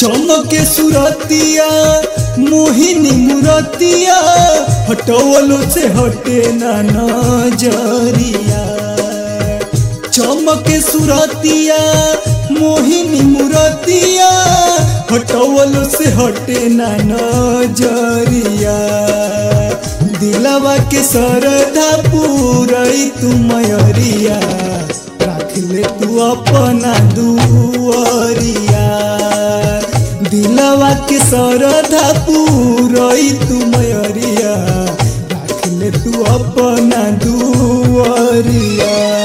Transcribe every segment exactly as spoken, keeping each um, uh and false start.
चमके सुरतिया मोहिनी मुरतिया हटवलो से हटे ना नजरिया। चमके सुरतिया मोहिनी मुरतिया हटवलो से हटे ना नजरिया। दिलवा के सरधा पूरई तू मयरिया राख ले तू अपना दुआरिया। दिलवा के सरधा पूरई तू मयरिया राख ले तू अपना दुआरिया।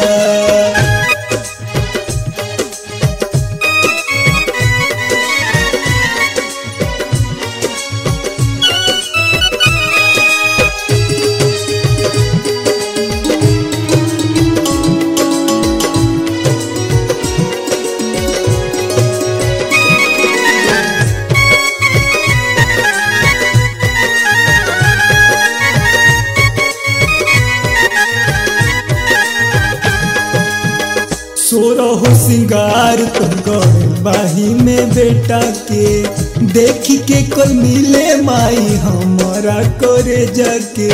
सोरहो सिंगार तुम गए बाही में बेटा के देखी के कोई मिले माई हमारा करे जाके।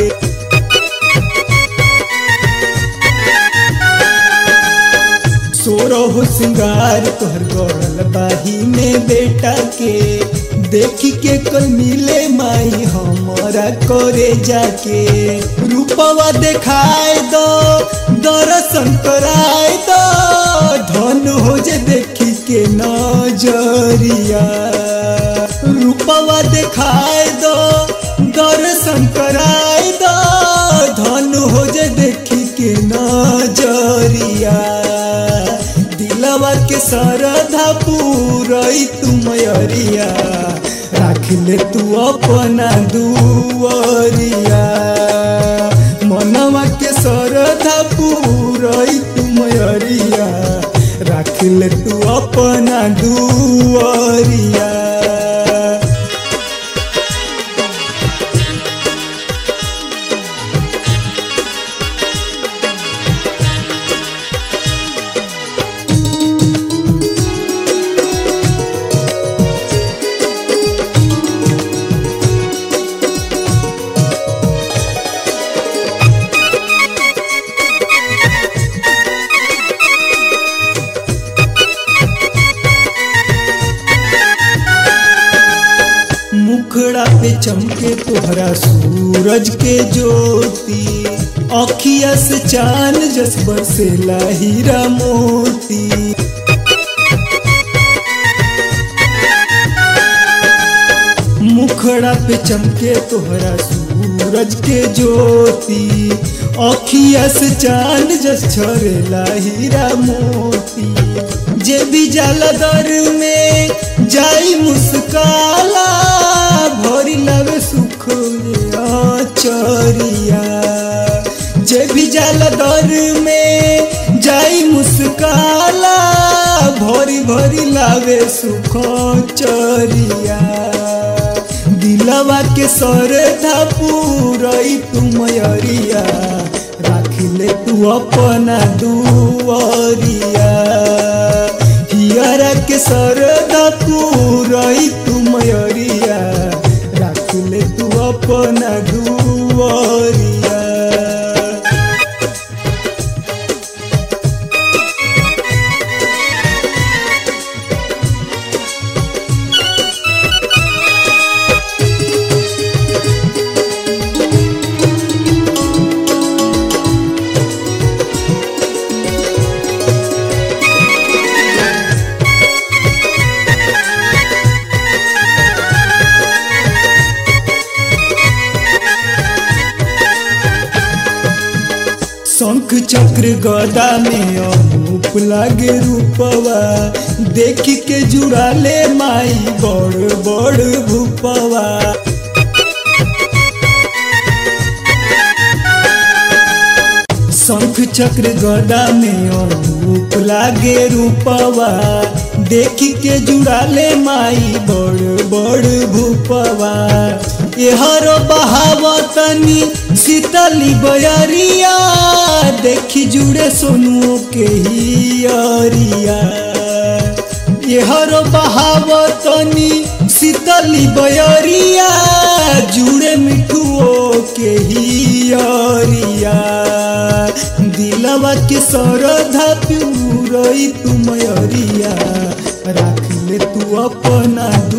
सोरहो सिंगार तोहर गौरल बाही में बेटा के देखी के कोई मिले माई हमारा करे जाके। रूपवा देखाए दो दर्शन कराए दो धन हो जे देखी के नजरिया। रूपवा देखाए दो दर्शन कराए दो धन हो जे देखी के नजरिया। दिलवा के सरधा पूरई तू मयरिया राख ले तू अपना दुआरिया। मनवा के सरधा पूरई तू मयरिया राख ले तू अपना दुआरिया। मुखड़ा पे चमके तोहरा सूरज के ज्योति अखिया से चांद जस बरसेला हीरा मोती। मुखड़ा पे चमके तोहरा सूरज के ज्योति अखिया से चांद जस झरेला हीरा मोती। जे भी जाला दर में जाई मुस्काला भरी लवे सुख चरिया। जे भी जाला दर में जाई मुस्काला भरी भरी लावे सुख चरिया। दिलवा के सरधा पूरई तू मयरिया राख ले तू अपना दुआरिया। हियरा के सरधा पूरई तू मयरिया राख ले तू अपना दुआरिया। शंख चक्र गदा में अनूप लागे रूपवा देखी के जुड़ा ले माई बड़ बड़ भूपवा। शंख चक्र गदा में अनूप लागे रूपवा देखी के जुड़ा ले माई बड़ बड़ भूपवा। एहर बहावतनी शीतली बयरिया देखी जुड़े सोनू के हियरिया। ये हर बहावतनी शीतली बयरिया जुड़े मिठुओ के हियरिया दिलवा के सरधा पूरई तू मयरिया राख ले तू अपना